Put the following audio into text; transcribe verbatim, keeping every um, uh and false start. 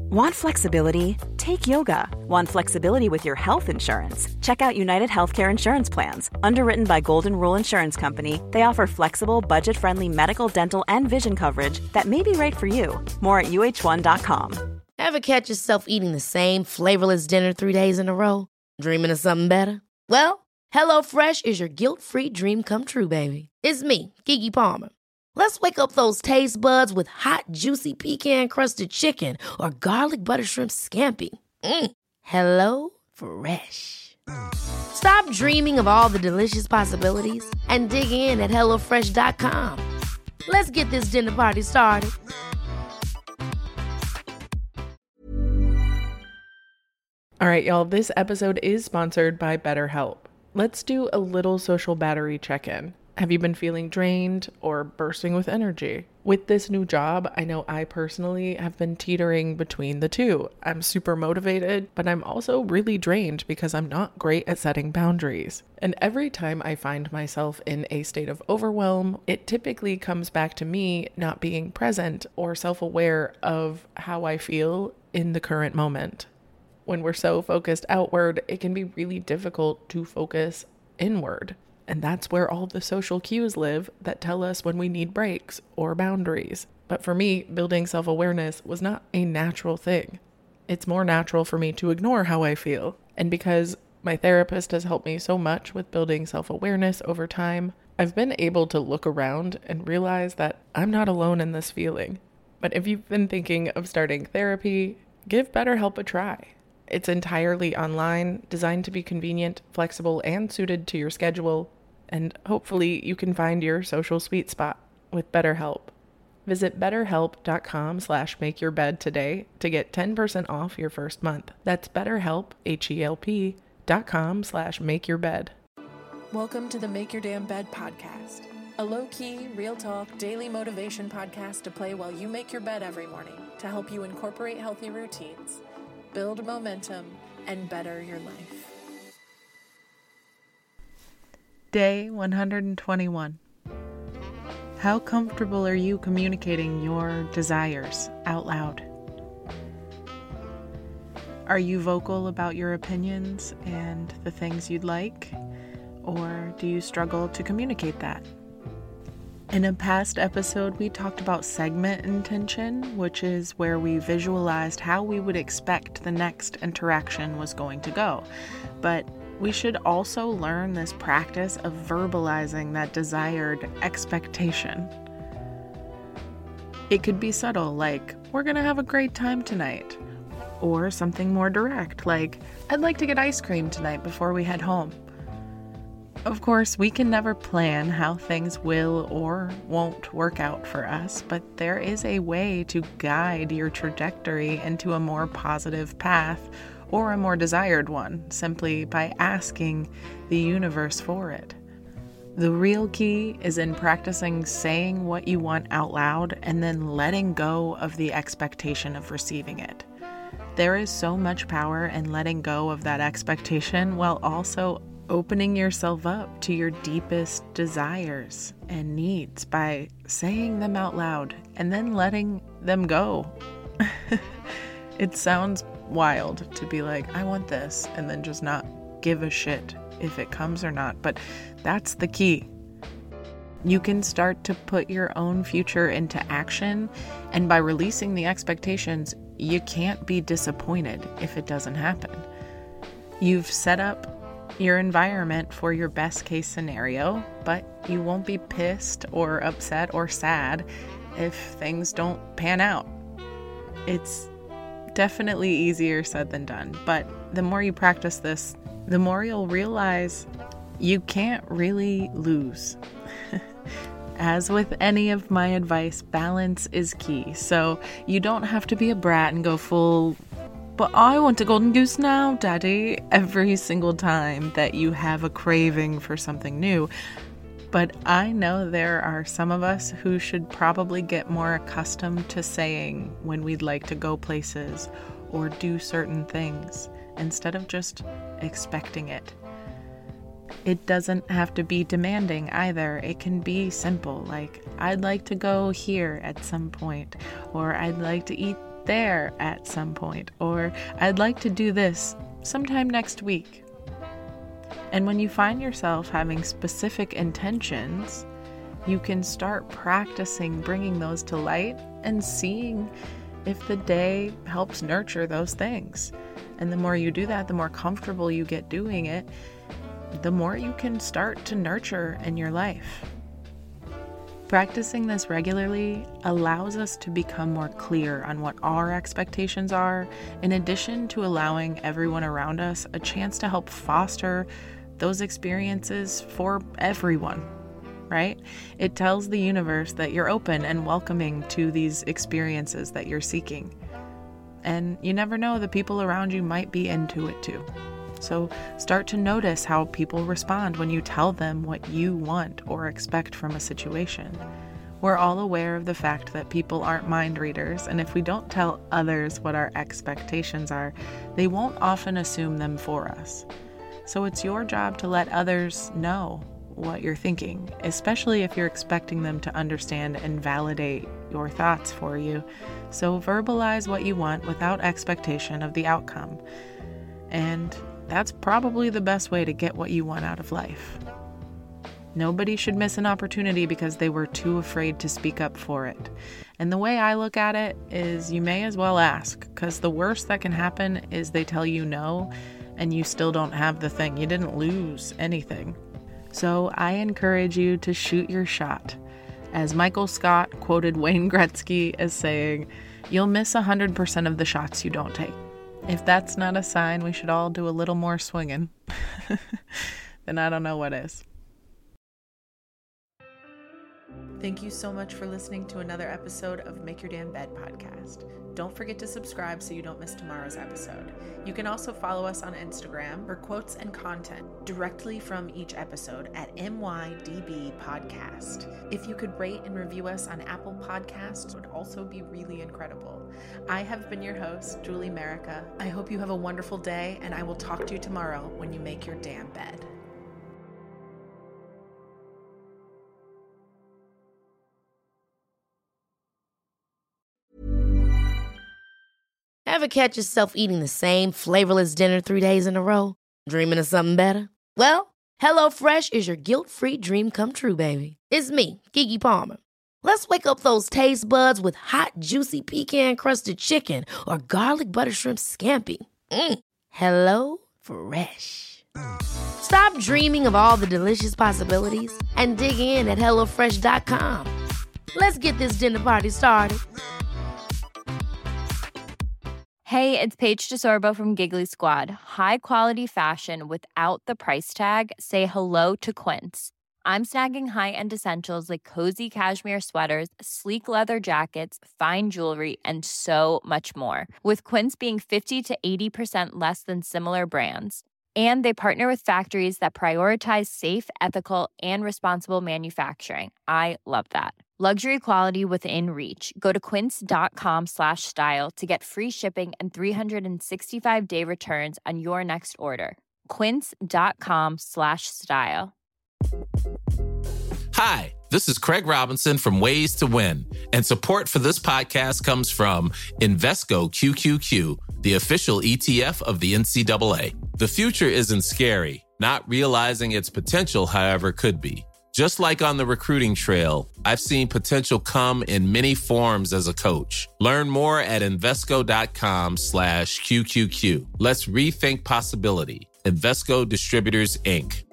Want flexibility? Take yoga. Want flexibility with your health insurance? Check out United Healthcare Insurance Plans. Underwritten by Golden Rule Insurance Company, they offer flexible, budget-friendly medical, dental, and vision coverage that may be right for you. More at U H one dot com. Ever catch yourself eating the same flavorless dinner three days in a row? Dreaming of something better? Well, HelloFresh is your guilt-free dream come true, baby. It's me, Keke Palmer. Let's wake up those taste buds with hot, juicy pecan-crusted chicken or garlic butter shrimp scampi. Mm. Hello Fresh. Stop dreaming of all the delicious possibilities and dig in at hello fresh dot com. Let's get this dinner party started. All right, y'all, this episode is sponsored by BetterHelp. Let's do a little social battery check-in. Have you been feeling drained or bursting with energy? With this new job, I know I personally have been teetering between the two. I'm super motivated, but I'm also really drained because I'm not great at setting boundaries. And every time I find myself in a state of overwhelm, it typically comes back to me not being present or self-aware of how I feel in the current moment. When we're so focused outward, it can be really difficult to focus inward. And that's where all the social cues live that tell us when we need breaks or boundaries. But for me, building self-awareness was not a natural thing. It's more natural for me to ignore how I feel. And because my therapist has helped me so much with building self-awareness over time, I've been able to look around and realize that I'm not alone in this feeling. But if you've been thinking of starting therapy, give BetterHelp a try. It's entirely online, designed to be convenient, flexible, and suited to your schedule. And hopefully you can find your social sweet spot with BetterHelp. Visit betterhelp.com slash make your bed today to get ten percent off your first month. That's betterhelp, H-E-L-P dot com slash make your bed. Welcome to the Make Your Damn Bed podcast, a low-key, real talk, daily motivation podcast to play while you make your bed every morning to help you incorporate healthy routines, build momentum, and better your life. Day one hundred twenty-one. How comfortable are you communicating your desires out loud? Are you vocal about your opinions and the things you'd like? Or do you struggle to communicate that? In a past episode, we talked about segment intention, which is where we visualized how we would expect the next interaction was going to go. But we should also learn this practice of verbalizing that desired expectation. It could be subtle, like, we're gonna have a great time tonight. Or something more direct, like, I'd like to get ice cream tonight before we head home. Of course, we can never plan how things will or won't work out for us, but there is a way to guide your trajectory into a more positive path or a more desired one, simply by asking the universe for it. The real key is in practicing saying what you want out loud and then letting go of the expectation of receiving it. There is so much power in letting go of that expectation while also opening yourself up to your deepest desires and needs by saying them out loud and then letting them go. It sounds wild to be like, I want this, and then just not give a shit if it comes or not, but that's the key. You can start to put your own future into action, and by releasing the expectations, you can't be disappointed if it doesn't happen. You've set up your environment for your best case scenario, but you won't be pissed or upset or sad if things don't pan out. It's definitely easier said than done, but the more you practice this, the more you'll realize you can't really lose. As with any of my advice, balance is key. So you don't have to be a brat and go full, but I want a golden goose now, Daddy, every single time that you have a craving for something new. But I know there are some of us who should probably get more accustomed to saying when we'd like to go places or do certain things instead of just expecting it. It doesn't have to be demanding either. It can be simple, like, I'd like to go here at some point, or I'd like to eat there at some point, or I'd like to do this sometime next week. And when you find yourself having specific intentions, you can start practicing bringing those to light and seeing if the day helps nurture those things. And the more you do that, the more comfortable you get doing it, the more you can start to nurture in your life. Practicing this regularly allows us to become more clear on what our expectations are, in addition to allowing everyone around us a chance to help foster those experiences for everyone, right? It tells the universe that you're open and welcoming to these experiences that you're seeking. And you never know, the people around you might be into it too. So start to notice how people respond when you tell them what you want or expect from a situation. We're all aware of the fact that people aren't mind readers, and if we don't tell others what our expectations are, they won't often assume them for us. So it's your job to let others know what you're thinking, especially if you're expecting them to understand and validate your thoughts for you. So verbalize what you want without expectation of the outcome. And that's probably the best way to get what you want out of life. Nobody should miss an opportunity because they were too afraid to speak up for it. And the way I look at it is you may as well ask, because the worst that can happen is they tell you no and you still don't have the thing. You didn't lose anything. So I encourage you to shoot your shot. As Michael Scott quoted Wayne Gretzky as saying, "You'll miss one hundred percent of the shots you don't take." If that's not a sign we should all do a little more swinging, then I don't know what is. Thank you so much for listening to another episode of Make Your Damn Bed podcast. Don't forget to subscribe so you don't miss tomorrow's episode. You can also follow us on Instagram for quotes and content directly from each episode at M Y D B Podcast. If you could rate and review us on Apple Podcasts, would also be really incredible. I have been your host, Julie Merica. I hope you have a wonderful day, and I will talk to you tomorrow when you make your damn bed. Ever catch yourself eating the same flavorless dinner three days in a row? Dreaming of something better? Well, HelloFresh is your guilt-free dream come true, baby. It's me, Keke Palmer. Let's wake up those taste buds with hot, juicy pecan-crusted chicken or garlic butter shrimp scampi. Mm. Hello Fresh. Stop dreaming of all the delicious possibilities and dig in at hello fresh dot com. Let's get this dinner party started. Hey, it's Paige DeSorbo from Giggly Squad. High quality fashion without the price tag. Say hello to Quince. I'm snagging high-end essentials like cozy cashmere sweaters, sleek leather jackets, fine jewelry, and so much more. With Quince being fifty to eighty percent less than similar brands. And they partner with factories that prioritize safe, ethical, and responsible manufacturing. I love that. Luxury quality within reach. Go to quince.com slash style to get free shipping and three sixty-five day returns on your next order. Quince.com slash style. Hi, this is Craig Robinson from Ways to Win, and support for this podcast comes from Invesco Q Q Q, the official E T F of the N C double A. The future isn't scary. Not realizing its potential, however, could be. Just like on the recruiting trail, I've seen potential come in many forms as a coach. Learn more at Invesco.com slash QQQ. Let's rethink possibility. Invesco Distributors, Incorporated.